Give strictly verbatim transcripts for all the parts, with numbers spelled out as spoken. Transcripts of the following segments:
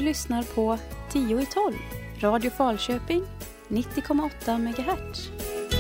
lyssnar på tio i tolv, Radio Falköping, nittio komma åtta megahertz.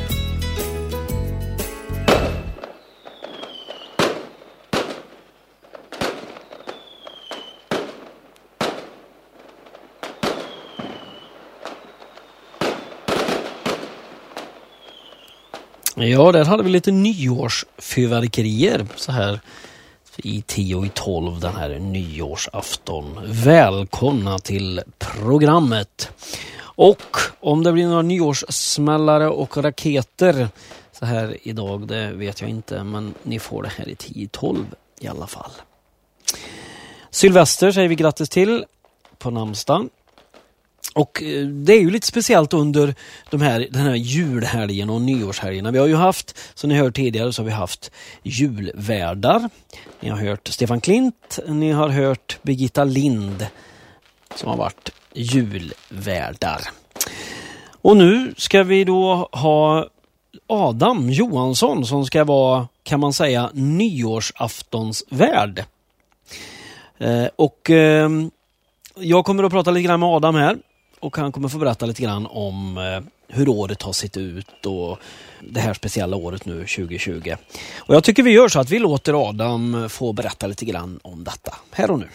Ja, där hade vi lite nyårsfyrverkerier så här i tio i tolv den här nyårsafton. Välkomna till programmet. Och om det blir några nyårssmällare och raketer så här idag, det vet jag inte, men ni får det här i tio i tolv i alla fall. Sylvester säger vi grattis till på namnsdagen. Och det är ju lite speciellt under de här, den här julhelgen och nyårshelgerna. Vi har ju haft, som ni hört tidigare, så har vi haft julvärdar. Ni har hört Stefan Klint, ni har hört Birgitta Lind som har varit julvärdar. Och nu ska vi då ha Adam Johansson som ska vara, kan man säga, nyårsaftonsvärd. Eh, och eh, jag kommer att prata lite grann med Adam här. Och han kommer få berätta lite grann om eh, hur året har sett ut och det här speciella året nu tjugo tjugo. Och jag tycker vi gör så att vi låter Adam få berätta lite grann om detta. Här och nu.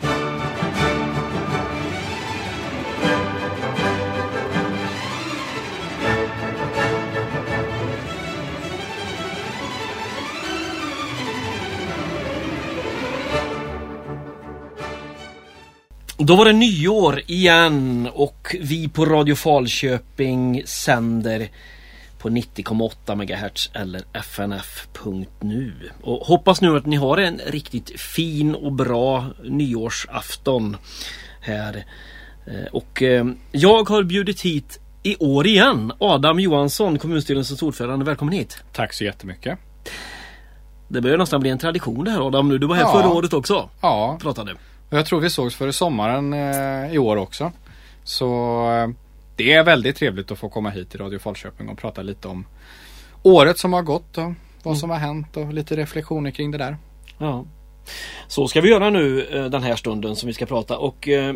Då var det nyår igen och vi på Radio Falköping sänder på nittio komma åtta megahertz eller f n f punkt nu. Och hoppas nu att ni har en riktigt fin och bra nyårsafton här. Och jag har bjudit hit i år igen Adam Johansson, kommunstyrelsens ordförande. Välkommen hit. Tack så jättemycket. Det börjar nästan bli en tradition det här, Adam. Nu, du var här ja. förra året också. Ja. Pratade. Jag tror vi sågs före sommaren eh, i år också. Så eh, det är väldigt trevligt att få komma hit till Radio Falköping och prata lite om året som har gått och vad som har hänt och lite reflektioner kring det där. Ja. Så ska vi göra nu eh, den här stunden som vi ska prata och eh,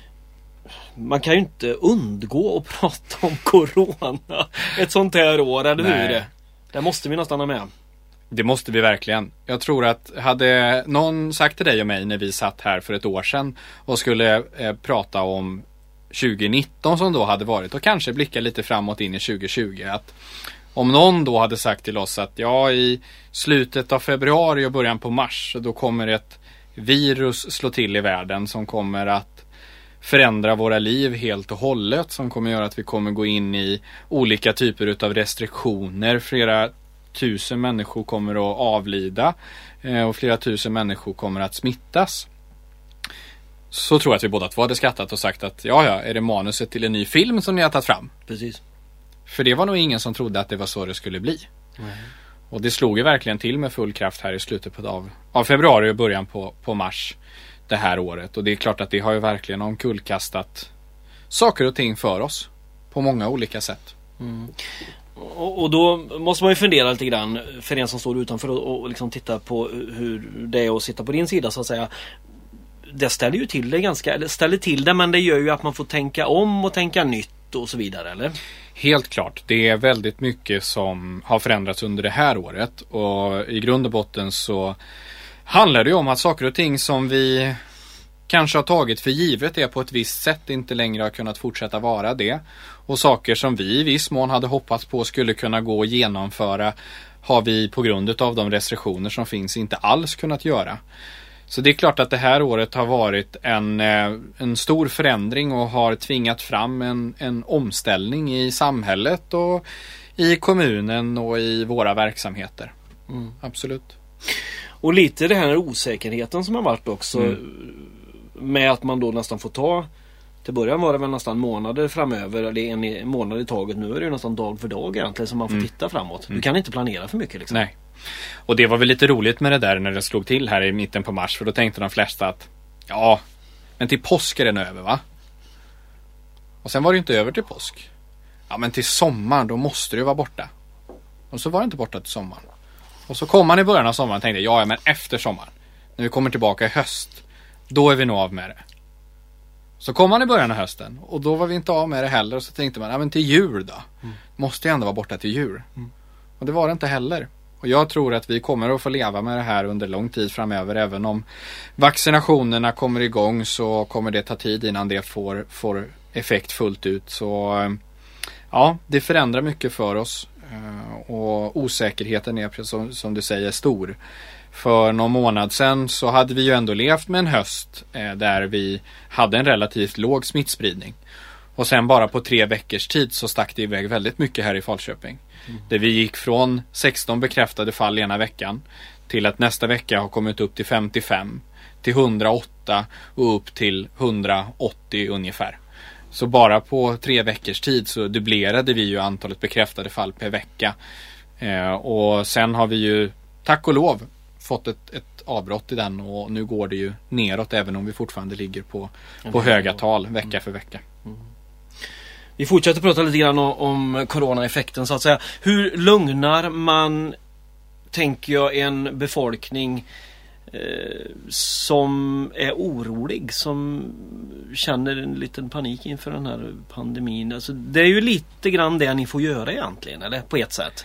man kan ju inte undgå att prata om corona ett sånt här år, eller hur? Det? Det måste vi nästan ha med. Det måste vi verkligen. Jag tror att hade någon sagt till dig och mig när vi satt här för ett år sedan och skulle eh, prata om tjugo nitton som då hade varit och kanske blicka lite framåt in i tjugo tjugo, att om någon då hade sagt till oss att ja, i slutet av februari och början på mars då kommer ett virus slå till i världen som kommer att förändra våra liv helt och hållet, som kommer göra att vi kommer gå in i olika typer utav restriktioner, flera tusen människor kommer att avlida och flera tusen människor kommer att smittas. Så tror jag att vi båda två hade skattat och sagt att ja, ja, är det manuset till en ny film som ni har tagit fram? Precis. För det var nog ingen som trodde att det var så det skulle bli. Mm. Och det slog ju verkligen till med full kraft här i slutet av, av februari och början på, på mars det här året. Och det är klart att det har ju verkligen omkullkastat saker och ting för oss på många olika sätt. Mm. Och, och då måste man ju fundera lite grann för en som står utanför och, och liksom titta på hur det är att sitta på din sida så att säga. Det ställer ju till det ganska, eller ställer till det, men det gör ju att man får tänka om och tänka nytt och så vidare, eller? Helt klart, det är väldigt mycket som har förändrats under det här året och i grund och botten så handlar det ju om att saker och ting som vi kanske har tagit för givet är på ett visst sätt inte längre har kunnat fortsätta vara det. Och saker som vi i viss mån hade hoppats på skulle kunna gå att genomföra har vi på grund av de restriktioner som finns inte alls kunnat göra. Så det är klart att det här året har varit en, en stor förändring och har tvingat fram en, en omställning i samhället och i kommunen och i våra verksamheter. Mm. Absolut. Och lite det här osäkerheten som har varit också mm. med att man då nästan får ta, till början var det väl nästan månader framöver eller en månad i taget, nu är det ju nästan dag för dag egentligen som man får mm. titta framåt. Du kan inte planera för mycket liksom. Nej. Och det var väl lite roligt med det där när det slog till här i mitten på mars, för då tänkte de flesta att ja, men till påsk är den över, va? Och sen var det inte över till påsk. Ja, men till sommaren då måste det vara borta. Och så var det inte borta till sommaren. Och så kom man i början av sommaren och tänkte ja, men efter sommaren, när vi kommer tillbaka i höst, då är vi nog av med det. Så kom man i början av hösten och då var vi inte av med det heller. Och så tänkte man, ja men till jul då. Mm. Måste ju ändå vara borta till jul. Mm. Och det var det inte heller. Och jag tror att vi kommer att få leva med det här under lång tid framöver. Även om vaccinationerna kommer igång så kommer det ta tid innan det får, får effekt fullt ut. Så ja, det förändrar mycket för oss. Och osäkerheten är, som, som du säger, stor. För någon månad sedan så hade vi ju ändå levt med en höst eh, där vi hade en relativt låg smittspridning. Och sen bara på tre veckors tid så stack det iväg väldigt mycket här i Falköping. Mm. Där vi gick från sexton bekräftade fall ena veckan till att nästa vecka har kommit upp till femtiofem, till hundraåtta och upp till hundraåttio ungefär. Så bara på tre veckors tid så dubblerade vi ju antalet bekräftade fall per vecka. Eh, och sen har vi ju, tack och lov, fått ett, ett avbrott i den och nu går det ju neråt även om vi fortfarande ligger på, på höga tal vecka för vecka. Mm. Vi fortsätter prata lite grann om, om coronaeffekten så att säga. Hur lugnar man, tänker jag, en befolkning eh, som är orolig, som känner en liten panik inför den här pandemin? Alltså, det är ju lite grann det ni får göra egentligen, eller på ett sätt.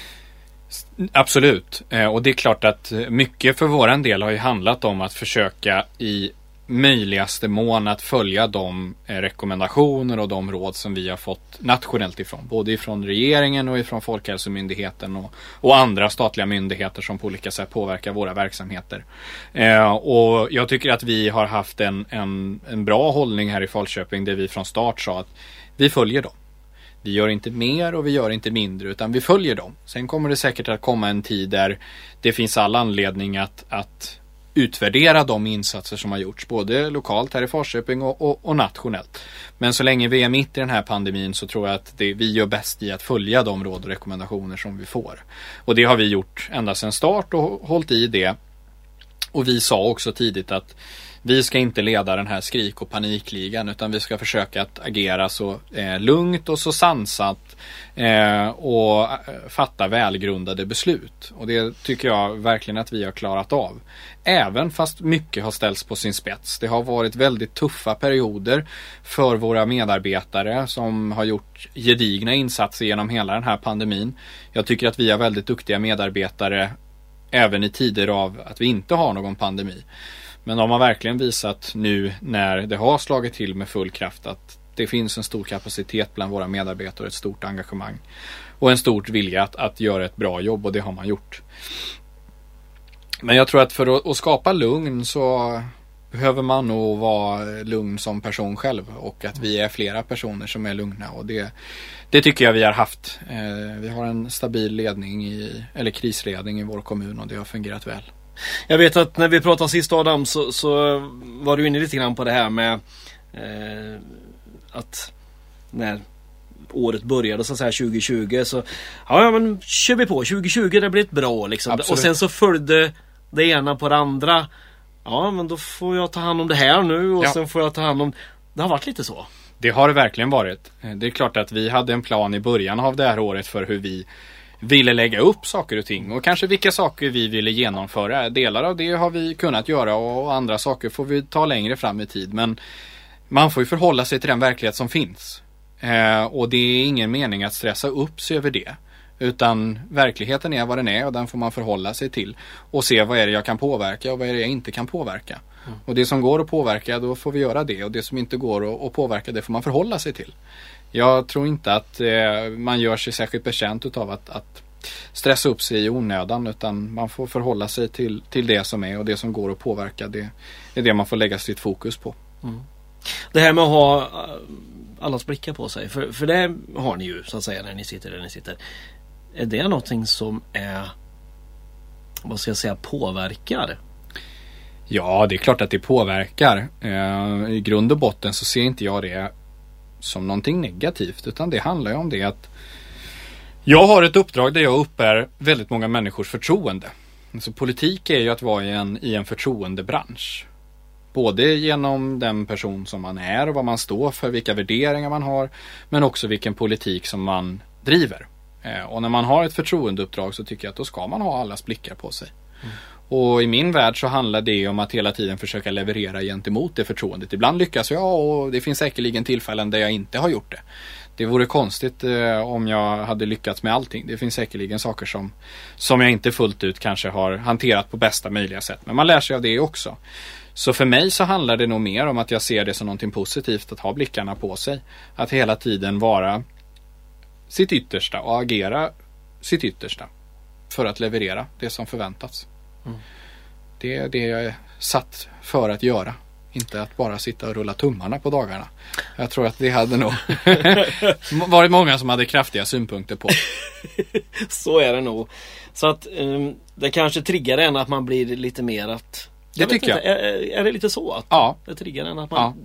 Absolut, och det är klart att mycket för våran del har ju handlat om att försöka i möjligaste mån att följa de rekommendationer och de råd som vi har fått nationellt ifrån, både ifrån regeringen och ifrån Folkhälsomyndigheten och, och andra statliga myndigheter som på olika sätt påverkar våra verksamheter. Eh, och jag tycker att vi har haft en, en, en bra hållning här i Falköping där vi från start sa att vi följer dem. Vi gör inte mer och vi gör inte mindre utan vi följer dem. Sen kommer det säkert att komma en tid där det finns all anledning att, att utvärdera de insatser som har gjorts både lokalt här i Falköping och, och, och nationellt. Men så länge vi är mitt i den här pandemin så tror jag att det, vi gör bäst i att följa de råd och rekommendationer som vi får. Och det har vi gjort ända sedan start och hållit i det. Och vi sa också tidigt att vi ska inte leda den här skrik- och panikligan utan vi ska försöka att agera så eh, lugnt och så sansat eh, och fatta välgrundade beslut. Och det tycker jag verkligen att vi har klarat av. Även fast mycket har ställts på sin spets. Det har varit väldigt tuffa perioder för våra medarbetare som har gjort gedigna insatser genom hela den här pandemin. Jag tycker att vi har väldigt duktiga medarbetare även i tider av att vi inte har någon pandemi. Men de har verkligen visat nu när det har slagit till med full kraft att det finns en stor kapacitet bland våra medarbetare, ett stort engagemang och en stor vilja att, att göra ett bra jobb och det har man gjort. Men jag tror att för att, att skapa lugn så behöver man nog vara lugn som person själv och att vi är flera personer som är lugna och det, det tycker jag vi har haft. Eh, vi har en stabil ledning i, eller krisledning i vår kommun och det har fungerat väl. Jag vet att när vi pratade sist Adam så, så var du inne lite grann på det här med eh, att när året började så att säga tjugo tjugo så ja, ja men kör vi på tjugo tjugo, det blir ett bra liksom. Och sen så följde det ena på det andra. Ja men då får jag ta hand om det här nu och ja. Sen får jag ta hand om, det har varit lite så. Det har det verkligen varit. Det är klart att vi hade en plan i början av det här året för hur vi ville lägga upp saker och ting och kanske vilka saker vi ville genomföra. Delar av det har vi kunnat göra och andra saker får vi ta längre fram i tid. Men man får ju förhålla sig till den verklighet som finns. Eh, och det är ingen mening att stressa upp sig över det. Utan verkligheten är vad den är och den får man förhålla sig till. Och se vad är det jag kan påverka och vad är det jag inte kan påverka. Mm. Och det som går att påverka, då får vi göra det. Och det som inte går att påverka, det får man förhålla sig till. Jag tror inte att eh, man gör sig särskilt bekänt utav att, att stressa upp sig i onödan utan man får förhålla sig till, till det som är och det som går att påverka, det är det man får lägga sitt fokus på. Mm. Det här med att ha allas blickar på sig, för, för det har ni ju så att säga när ni sitter där ni sitter. Är det någonting som är, vad ska jag säga, påverkar? Ja, det är klart att det påverkar. Eh, I grund och botten så ser inte jag det som någonting negativt utan det handlar ju om det att jag har ett uppdrag där jag uppbär väldigt många människors förtroende. Alltså politik är ju att vara i en, i en förtroendebransch. Både genom den person som man är och vad man står för, vilka värderingar man har men också vilken politik som man driver. Eh, och när man har ett förtroendeuppdrag så tycker jag att då ska man ha allas blickar på sig. Mm. Och i min värld så handlar det om att hela tiden försöka leverera gentemot det förtroendet. Ibland lyckas jag och det finns säkerligen tillfällen där jag inte har gjort det. Det vore konstigt eh, om jag hade lyckats med allting. Det finns säkerligen saker som, som jag inte fullt ut kanske har hanterat på bästa möjliga sätt. Men man lär sig av det också. Så för mig så handlar det nog mer om att jag ser det som någonting positivt att ha blickarna på sig. Att hela tiden vara sitt yttersta och agera sitt yttersta för att leverera det som förväntats. Mm. Det är det jag är satt för att göra. Inte att bara sitta och rulla tummarna på dagarna. Jag tror att det hade nog varit många som hade kraftiga synpunkter på. Så är det nog. Så att um, det kanske triggar en att man blir lite mer att... Det jag tycker jag. Inte, är, är det lite så att ja. det triggar en att man, ja.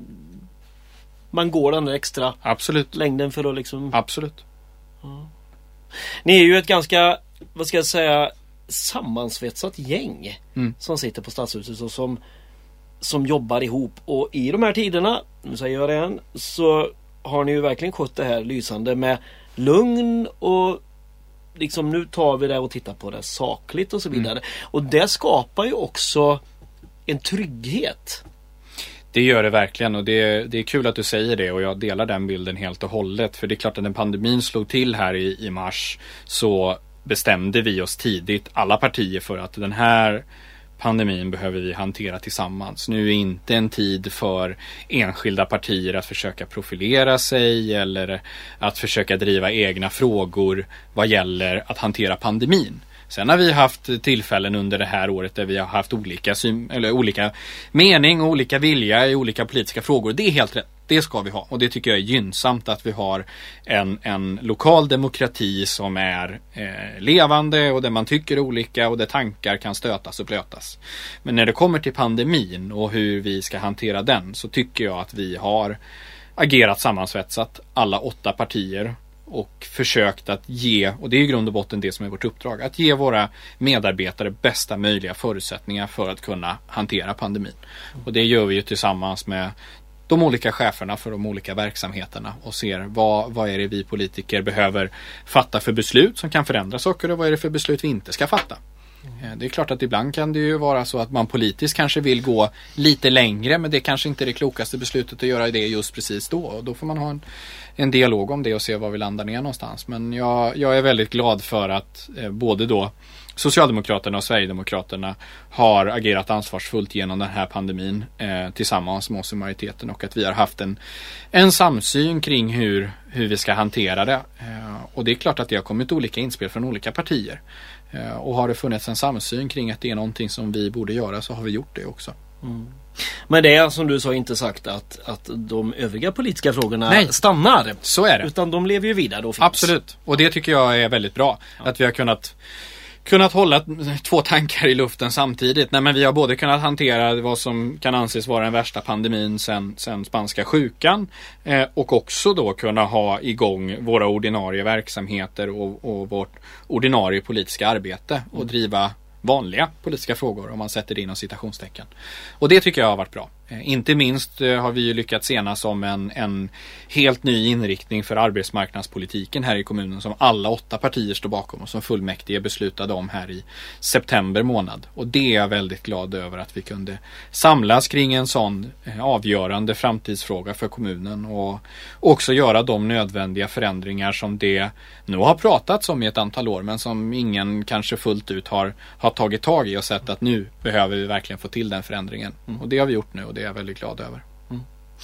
man går den där extra Absolut. längden för att liksom... Absolut. Ja. Ni är ju ett ganska, vad ska jag säga, sammansvetsat gäng mm. som sitter på Stadshuset och som, som jobbar ihop. Och i de här tiderna, nu säger jag det igen, så har ni ju verkligen skött det här lysande med lugn och liksom nu tar vi det och tittar på det sakligt och så vidare. Mm. Och det skapar ju också en trygghet. Det gör det verkligen och det, det är kul att du säger det och jag delar den bilden helt och hållet. För det är klart att när pandemin slog till här i, i mars så bestämde vi oss tidigt, alla partier, för att den här pandemin behöver vi hantera tillsammans. Nu är inte en tid för enskilda partier att försöka profilera sig eller att försöka driva egna frågor vad gäller att hantera pandemin. Sen har vi haft tillfällen under det här året där vi har haft olika, syn, eller olika mening och olika vilja i olika politiska frågor. Det är helt rätt. Det ska vi ha. Och det tycker jag är gynnsamt att vi har en, en lokal demokrati som är eh, levande och där man tycker olika och där tankar kan stötas och blötas. Men när det kommer till pandemin och hur vi ska hantera den så tycker jag att vi har agerat sammansvetsat alla åtta partier och försökt att ge, och det är i grund och botten det som är vårt uppdrag, att ge våra medarbetare bästa möjliga förutsättningar för att kunna hantera pandemin. Och det gör vi ju tillsammans med de olika cheferna för de olika verksamheterna och ser vad, vad är det vi politiker behöver fatta för beslut som kan förändra saker och vad är det för beslut vi inte ska fatta. Det är klart att ibland kan det ju vara så att man politiskt kanske vill gå lite längre, men det kanske inte är det klokaste beslutet att göra det just precis då. Och då får man ha en, en dialog om det och se var vi landar ner någonstans. Men jag, jag är väldigt glad för att eh, både då Socialdemokraterna och Sverigedemokraterna har agerat ansvarsfullt genom den här pandemin eh, tillsammans med oss i majoriteten och att vi har haft en, en samsyn kring hur, hur vi ska hantera det. Eh, och det är klart att det har kommit olika inspel från olika partier. Eh, och har det funnits en samsyn kring att det är någonting som vi borde göra så har vi gjort det också. Mm. Men det är som du sa inte sagt att, att de övriga politiska frågorna Nej, stannar. Så är det. Utan de lever ju vidare och finns. Absolut. Och det tycker jag är väldigt bra. Ja. Att vi har kunnat kunnat hålla två tankar i luften samtidigt. Nej, men vi har både kunnat hantera vad som kan anses vara den värsta pandemin sen, sen spanska sjukan eh, och också då kunna ha igång våra ordinarie verksamheter och, och vårt ordinarie politiska arbete och driva vanliga politiska frågor om man sätter det inom citationstecken. Och det tycker jag har varit bra. Eh, inte minst eh, har vi ju lyckats enas om en, en helt ny inriktning för arbetsmarknadspolitiken här i kommunen som alla åtta partier står bakom och som fullmäktige beslutade om här i september månad. Och det är jag väldigt glad över att vi kunde samlas kring en sån eh, avgörande framtidsfråga för kommunen och också göra de nödvändiga förändringar som det nu har pratats om i ett antal år men som ingen kanske fullt ut har, har tagit tag i och sett att nu behöver vi verkligen få till den förändringen. Mm. Och det har vi gjort nu och det är jag väldigt glad över. Mm.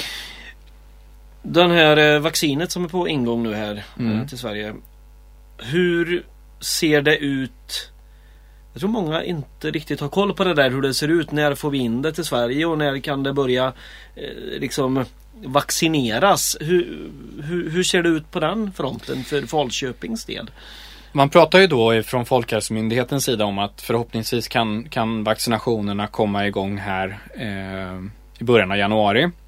Den här eh, vaccinet som är på ingång nu här mm. eh, till Sverige. Hur ser det ut? Jag tror många inte riktigt har koll på det där, hur det ser ut. När får vi in det till Sverige och när kan det börja eh, liksom vaccineras? Hur, hur, hur ser det ut på den fronten för Falköpings del? Man pratar ju då från Folkhälsomyndighetens sida om att förhoppningsvis kan, kan vaccinationerna komma igång här eh, i början av januari.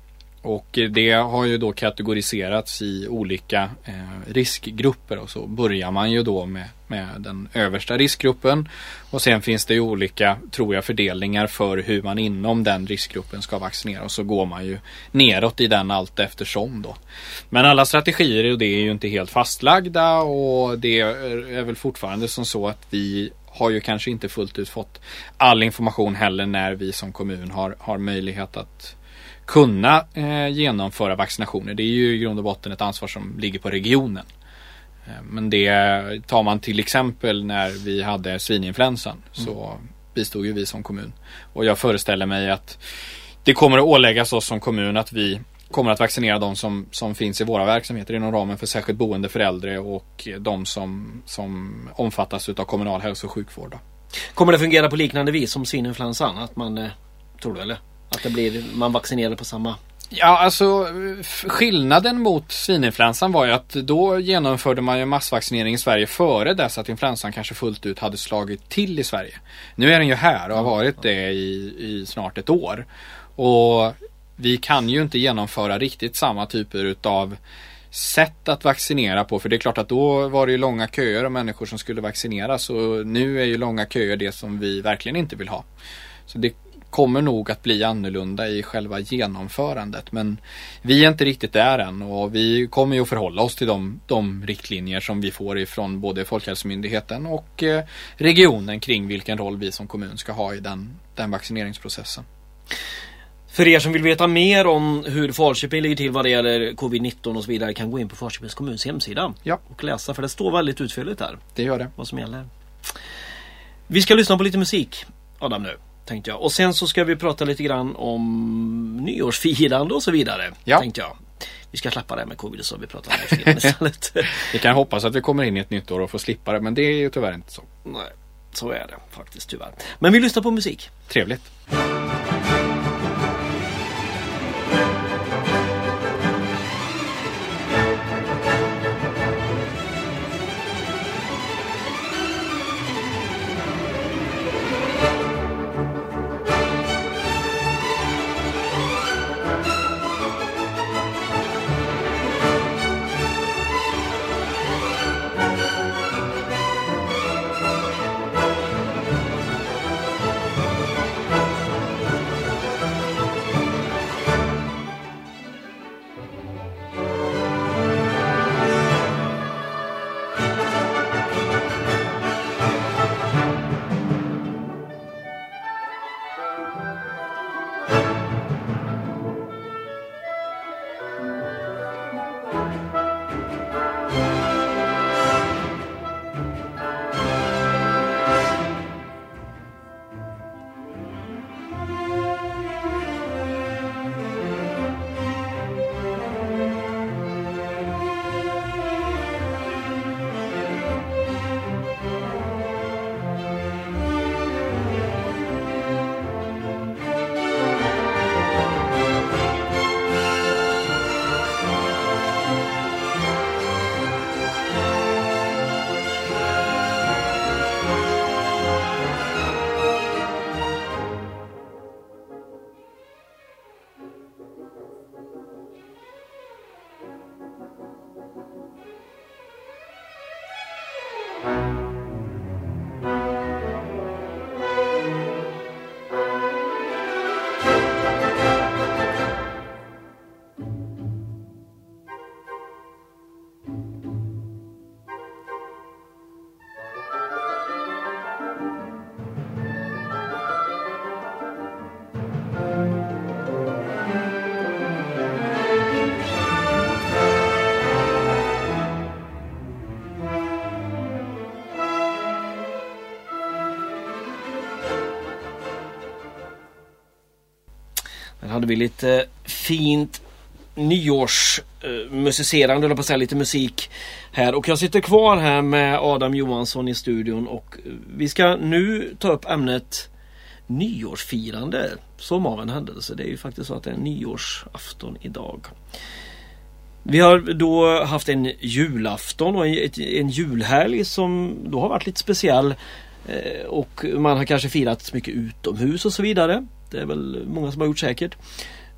Och det har ju då kategoriserats i olika eh, riskgrupper och så börjar man ju då med, med den översta riskgruppen och sen finns det ju olika, tror jag, fördelningar för hur man inom den riskgruppen ska vaccinera och så går man ju neråt i den allt eftersom då. Men alla strategier och det är ju inte helt fastlagda och det är väl fortfarande som så att vi har ju kanske inte fullt ut fått all information heller när vi som kommun har, har möjlighet att kunna eh, genomföra vaccinationer. Det är ju i grund och botten ett ansvar som ligger på regionen. Eh, men det tar man till exempel när vi hade svininfluensan mm. så bistod ju vi som kommun. Och jag föreställer mig att det kommer att åläggas oss som kommun att vi kommer att vaccinera de som, som finns i våra verksamheter inom ramen för särskilt boende för äldre och de som, som omfattas av kommunal hälso- och sjukvård. Då. Kommer det fungera på liknande vis som svininfluensan? Att man, eh, tror du eller? Att det blir, man vaccinerar på samma... Ja, alltså skillnaden mot svininfluensan var ju att då genomförde man ju massvaccinering i Sverige före dess att influensan kanske fullt ut hade slagit till i Sverige. Nu är den ju här och har varit det i, i snart ett år. Och vi kan ju inte genomföra riktigt samma typer av sätt att vaccinera på. För det är klart att då var det ju långa köer av människor som skulle vaccineras. Och nu är ju långa köer det som vi verkligen inte vill ha. Så det kommer nog att bli annorlunda i själva genomförandet. Men vi är inte riktigt där än. Och vi kommer ju att förhålla oss till de, de riktlinjer som vi får ifrån både Folkhälsomyndigheten och eh, regionen kring vilken roll vi som kommun ska ha i den, den vaccineringsprocessen. För er som vill veta mer om hur Falköping ligger till vad det gäller covid nitton och så vidare kan gå in på Falköpings kommuns hemsida ja. och läsa, för det står väldigt utförligt där. Det gör det. Vad som gäller. Vi ska lyssna på lite musik, Adam, nu, tänkte jag. Och sen så ska vi prata lite grann om nyårsfirande och så vidare, ja. tänkte jag. Vi ska släppa det här med covid så vi pratar om nyårsfirande istället. Vi kan hoppas att vi kommer in i ett nytt år och får slippa det, men det är ju tyvärr inte så. Nej, så är det faktiskt tyvärr. Men vi lyssnar på musik. Trevligt. Här hade vi lite fint nyårsmusicerande, eller på att säga lite musik här. Och jag sitter kvar här med Adam Johansson i studion och vi ska nu ta upp ämnet nyårsfirande som av en händelse. Det är ju faktiskt så att det är nyårsafton idag. Vi har då haft en julafton och en, en julhelg som då har varit lite speciell och man har kanske firat mycket utomhus och så vidare. Det är väl många som har gjort säkert.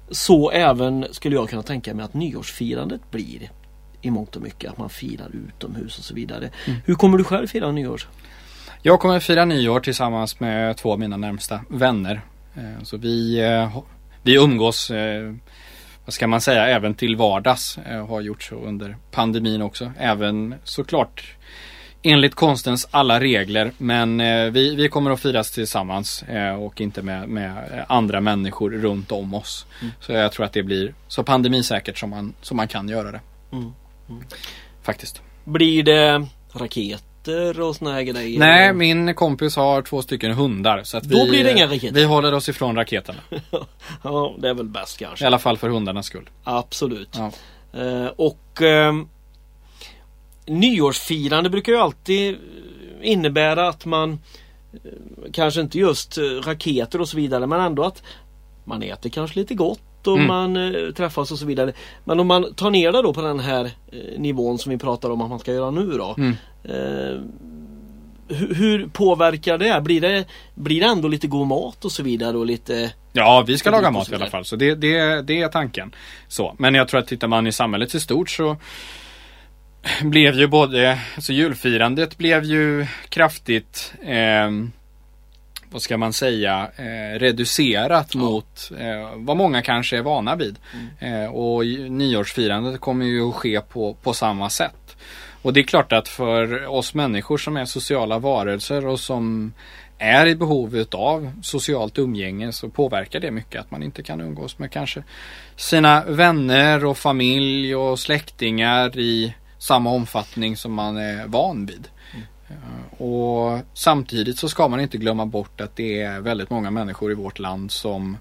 så även skulle jag kunna tänka mig att nyårsfirandet blir i mångt och mycket, att man firar utomhus och så vidare. Mm. Hur kommer du själv fira nyår? Jag kommer fira nyår tillsammans med två av mina närmsta vänner. Så vi, vi umgås, vad ska man säga, även till vardags. Har gjort så under pandemin också. Även såklart enligt konstens alla regler. Men vi, vi kommer att firas tillsammans och inte med, med andra människor runt om oss. Mm. Så jag tror att det blir så pandemisäkert som man, som man kan göra det. Mm. Mm. Faktiskt. Blir det raketer och såna här grejer? Nej, min kompis har två stycken hundar. Så att Då vi, blir det inga raketer. Vi håller oss ifrån raketerna. Ja, det är väl bäst kanske. I alla fall för hundarnas skull. Absolut. Ja. Uh, och uh, nyårsfirande brukar ju alltid innebära att man uh, kanske inte just uh, raketer och så vidare, men ändå att man äter kanske lite gott och mm. man uh, träffas och så vidare. Men om man tar ner det då på den här uh, nivån som vi pratar om att man ska göra nu då. Mm. Uh, hur, hur påverkar det? Blir det blir det ändå lite god mat och så vidare och lite... Ja, vi ska laga mat i alla fall. Så det, det, det är tanken. Så. Men jag tror att tittar man i samhället i stort så blev ju både... Alltså julfirandet blev ju kraftigt... Eh, vad ska man säga, eh, reducerat ja. mot eh, vad många kanske är vana vid. Mm. Eh, och nyårsfirandet kommer ju att ske på, på samma sätt. Och det är klart att för oss människor som är sociala varelser och som är i behovet av socialt umgänge så påverkar det mycket att man inte kan umgås med kanske sina vänner och familj och släktingar i samma omfattning som man är van vid. Och samtidigt så ska man inte glömma bort att det är väldigt många människor i vårt land som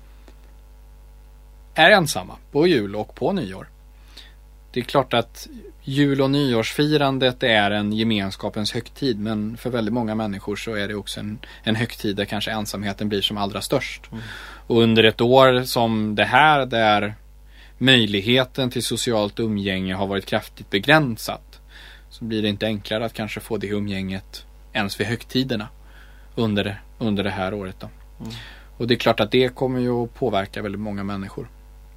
är ensamma på jul och på nyår. Det är klart att jul- och nyårsfirandet är en gemenskapens högtid, men för väldigt många människor så är det också en, en högtid där kanske ensamheten blir som allra störst. Mm. Och under ett år som det här där möjligheten till socialt umgänge har varit kraftigt begränsat så blir det inte enklare att kanske få det umgänget ens vid högtiderna under, under det här året då. Mm. Och det är klart att det kommer ju att påverka väldigt många människor.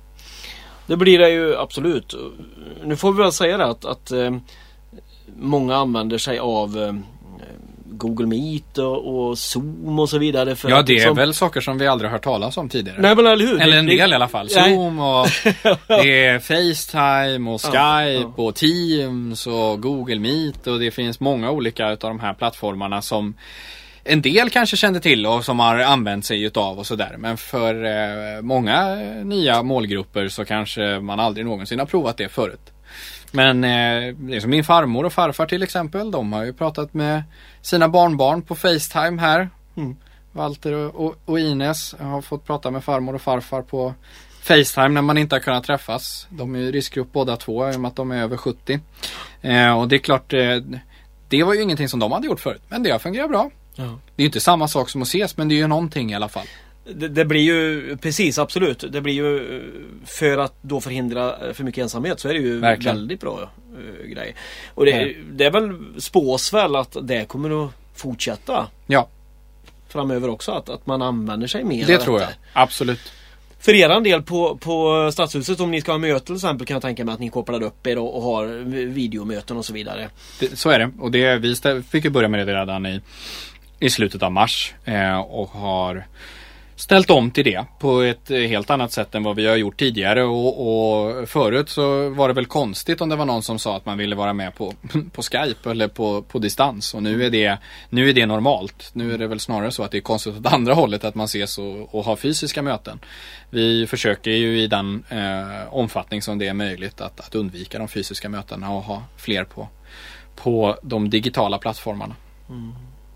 Det blir det ju absolut. Nu får vi väl säga det att, att eh, många använder sig av eh, Google Meet och, och Zoom och så vidare. För ja, det är liksom... väl saker som vi aldrig hört talas om tidigare. Nej, men eller hur? Eller en det, del i alla fall. Zoom och det är FaceTime och Skype ja, ja. och Teams och Google Meet och det finns många olika av de här plattformarna som en del kanske kände till och som har använt sig utav och sådär. Men för eh, många nya målgrupper så kanske man aldrig någonsin har provat det förut. Men eh, det är som min farmor och farfar till exempel. De har ju pratat med sina barnbarn på FaceTime här. Mm. Walter och, och, och Ines har fått prata med farmor och farfar på FaceTime när man inte har kunnat träffas. De är ju riskgrupp båda två i och med att de är över sjuttio. Eh, och det är klart, eh, det var ju ingenting som de hade gjort förut. Men det har fungerat bra. Ja. Det är ju inte samma sak som att ses, men det är ju någonting i alla fall. Det, det blir ju, precis, absolut. Det blir ju, för att då förhindra för mycket ensamhet så är det ju verkligen väldigt bra uh, grej. Och det, ja. det är väl spås väl att det kommer att fortsätta. Ja. Framöver också, att, att man använder sig mer. Det tror jag, absolut. För er del på, på Stadshuset, om ni ska ha möte till exempel, kan jag tänka mig att ni kopplar upp er och, och har videomöten och så vidare. Det, så är det. Och det, vi fick ju börja med det redan i i slutet av mars eh, och har ställt om till det på ett helt annat sätt än vad vi har gjort tidigare och, och förut så var det väl konstigt om det var någon som sa att man ville vara med på, på Skype eller på, på distans och nu är, det, nu är det normalt. Nu är det väl snarare så att det är konstigt åt andra hållet att man ses och, och har fysiska möten. Vi försöker ju i den eh, omfattning som det är möjligt att, att undvika de fysiska mötena och ha fler på, på de digitala plattformarna. Mm.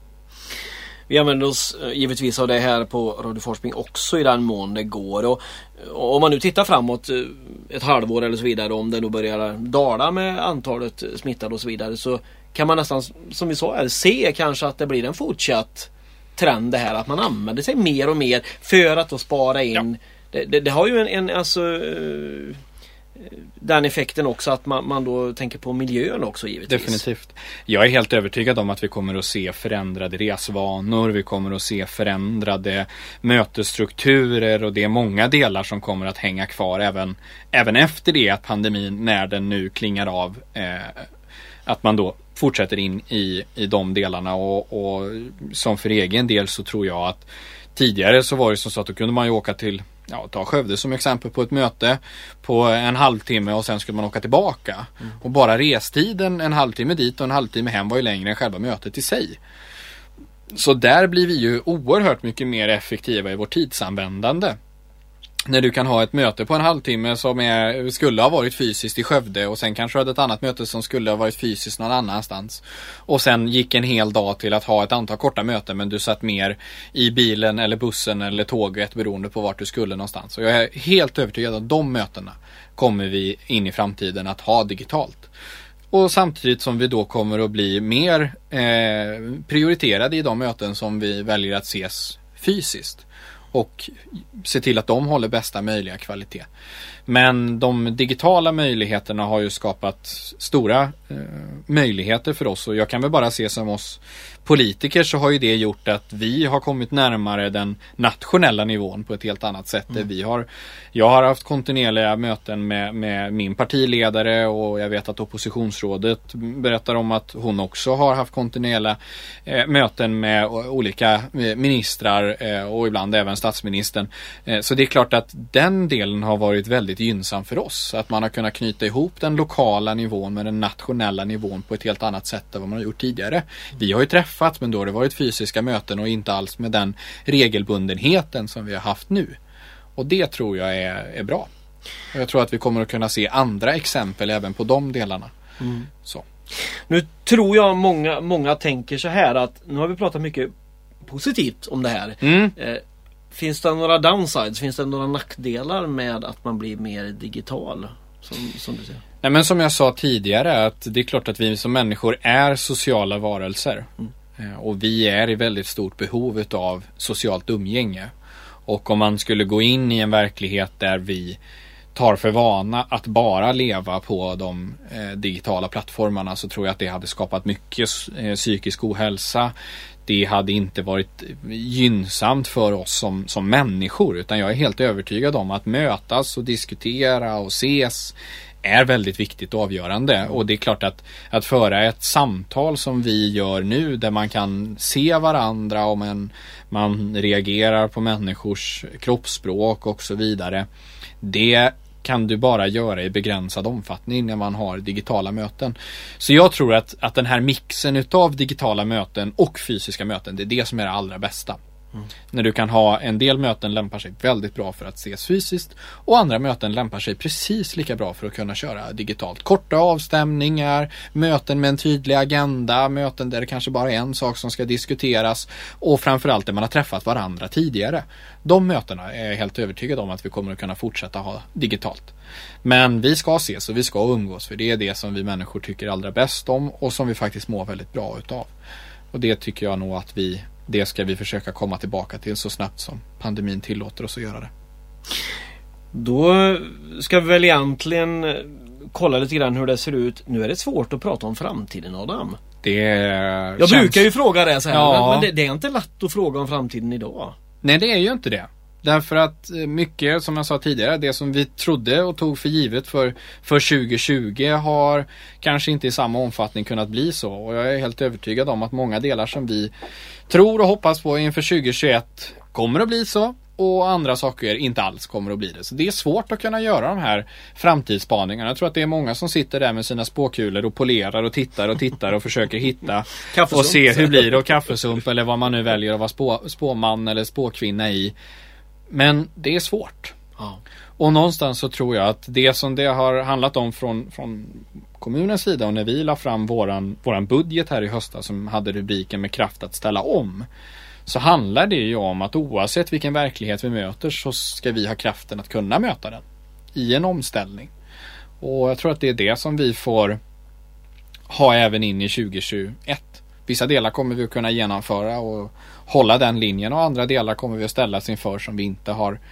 Vi använder oss givetvis av det här på Radio Forsbing också i den mån det går. Och, och om man nu tittar framåt ett halvår eller så vidare, om det då börjar dala med antalet smittade och så vidare, så kan man nästan, som vi sa här, se kanske att det blir en fortsatt trend det här, att man använder sig mer och mer för att då spara in. Ja. Det, det, det har ju en, en alltså den effekten också att man, man då tänker på miljön också givetvis. Definitivt. Jag är helt övertygad om att vi kommer att se förändrade resvanor, vi kommer att se förändrade mötesstrukturer och det är många delar som kommer att hänga kvar även, även efter det att pandemin, när den nu klingar av, eh, att man då fortsätter in i, i de delarna och, och som för egen del så tror jag att tidigare så var det som så att då kunde man ju åka till, ja, ta Skövde som exempel på ett möte på en halvtimme och sen skulle man åka tillbaka. Mm. Och bara restiden en halvtimme dit och en halvtimme hem var ju längre än själva mötet i sig. Så där blir vi ju oerhört mycket mer effektiva i vårt tidsanvändande. När du kan ha ett möte på en halvtimme som är, skulle ha varit fysiskt i Skövde och sen kanske du hade ett annat möte som skulle ha varit fysiskt någon annanstans. Och sen gick en hel dag till att ha ett antal korta möten men du satt mer i bilen eller bussen eller tåget beroende på vart du skulle någonstans. Och jag är helt övertygad om att de mötena kommer vi in i framtiden att ha digitalt. Och samtidigt som vi då kommer att bli mer eh, prioriterade i de möten som vi väljer att ses fysiskt. Och se till att de håller bästa möjliga kvalitet. Men de digitala möjligheterna har ju skapat stora eh, möjligheter för oss. Och jag kan väl bara se som oss politiker så har ju det gjort att vi har kommit närmare den nationella nivån på ett helt annat sätt. Mm. Vi har, jag har haft kontinuerliga möten med, med min partiledare och jag vet att oppositionsrådet berättar om att hon också har haft kontinuerliga eh, möten med olika ministrar eh, och ibland även statsministern. Eh, så det är klart att den delen har varit väldigt gynnsam för oss. Att man har kunnat knyta ihop den lokala nivån med den nationella nivån på ett helt annat sätt än vad man har gjort tidigare. Vi har ju träffat men då har det varit fysiska möten och inte alls med den regelbundenheten som vi har haft nu. Och det tror jag är, är bra. Och jag tror att vi kommer att kunna se andra exempel även på de delarna. Mm. Så. Nu tror jag många, många tänker så här att nu har vi pratat mycket positivt om det här. Mm. Eh, finns det några downsides? Finns det några nackdelar med att man blir mer digital? Som, som du säger. Nej, men som jag sa tidigare att det är klart att vi som människor är sociala varelser. Mm. Och vi är i väldigt stort behov av socialt umgänge. Och om man skulle gå in i en verklighet där vi tar för vana att bara leva på de eh, digitala plattformarna så tror jag att det hade skapat mycket eh, psykisk ohälsa. Det hade inte varit gynnsamt för oss som, som människor utan jag är helt övertygad om att mötas och diskutera och ses är väldigt viktigt och avgörande. Och det är klart att, att föra ett samtal som vi gör nu där man kan se varandra och man, man reagerar på människors kroppsspråk och så vidare. Det kan du bara göra i begränsad omfattning när man har digitala möten. Så jag tror att, att den här mixen utav digitala möten och fysiska möten, det är det som är det allra bästa. Mm. När du kan ha en del möten lämpar sig väldigt bra för att ses fysiskt och andra möten lämpar sig precis lika bra för att kunna köra digitalt. Korta avstämningar, möten med en tydlig agenda, möten där det kanske bara är en sak som ska diskuteras och framförallt där man har träffat varandra tidigare. De mötena är jag helt övertygad om att vi kommer att kunna fortsätta ha digitalt. Men vi ska ses och vi ska umgås för det är det som vi människor tycker allra bäst om och som vi faktiskt mår väldigt bra utav. Och det tycker jag nog att vi Det ska vi försöka komma tillbaka till så snabbt som pandemin tillåter oss att göra det. Då ska vi väl egentligen kolla lite grann hur det ser ut. Nu är det svårt att prata om framtiden, Adam. Det Jag känns... brukar ju fråga det så här, ja. men det, det är inte lätt att fråga om framtiden idag. Nej, det är ju inte det. Därför att mycket, som jag sa tidigare, det som vi trodde och tog för givet för, för tjugo tjugo har kanske inte i samma omfattning kunnat bli så. Och jag är helt övertygad om att många delar som vi tror och hoppas på inför tjugo tjugoett kommer att bli så. Och andra saker inte alls kommer att bli det. Så det är svårt att kunna göra de här framtidsspaningarna. Jag tror att det är många som sitter där med sina spåkulor och polerar och tittar och tittar och försöker hitta och se hur blir det och kaffesump eller vad man nu väljer att vara spå, spåman eller spåkvinna i. Men det är svårt. Ja. Och någonstans så tror jag att det som det har handlat om från, från kommunens sida och när vi la fram våran, våran budget här i höstas som hade rubriken med kraft att ställa om, så handlar det ju om att oavsett vilken verklighet vi möter så ska vi ha kraften att kunna möta den i en omställning. Och jag tror att det är det som vi får ha även in i tjugo tjugoett. Vissa delar kommer vi att kunna genomföra och hålla den linjen och andra delar kommer vi att ställas inför som vi inte har,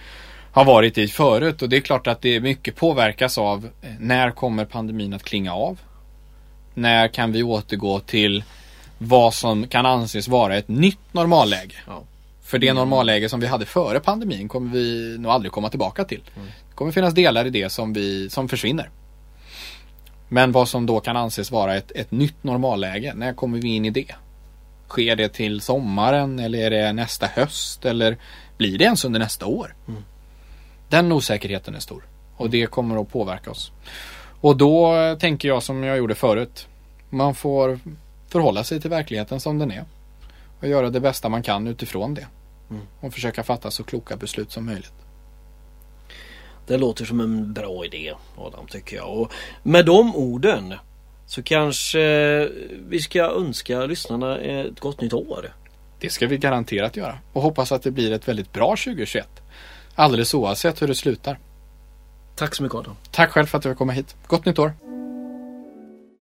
har varit i förut. Och det är klart att det mycket påverkas av när kommer pandemin att klinga av? När kan vi återgå till vad som kan anses vara ett nytt normalläge? Ja. För det normalläge som vi hade före pandemin kommer vi nog aldrig komma tillbaka till. Mm. Det kommer finnas delar i det som, vi, som försvinner. Men vad som då kan anses vara ett, ett nytt normalläge, när kommer vi in i det? Sker det till sommaren eller är det nästa höst eller blir det ens under nästa år? Mm. Den osäkerheten är stor och det kommer att påverka oss. Och då tänker jag som jag gjorde förut. Man får förhålla sig till verkligheten som den är och göra det bästa man kan utifrån det. Mm. Och försöka fatta så kloka beslut som möjligt. Det låter som en bra idé, Adam, tycker jag. Och med de orden så kanske vi ska önska lyssnarna ett gott nytt år. Det ska vi garanterat göra. Och hoppas att det blir ett väldigt bra tjugohundratjugoett. Alldeles oavsett hur det slutar. Tack så mycket, Adam. Tack själv för att du fick komma hit. Gott nytt år.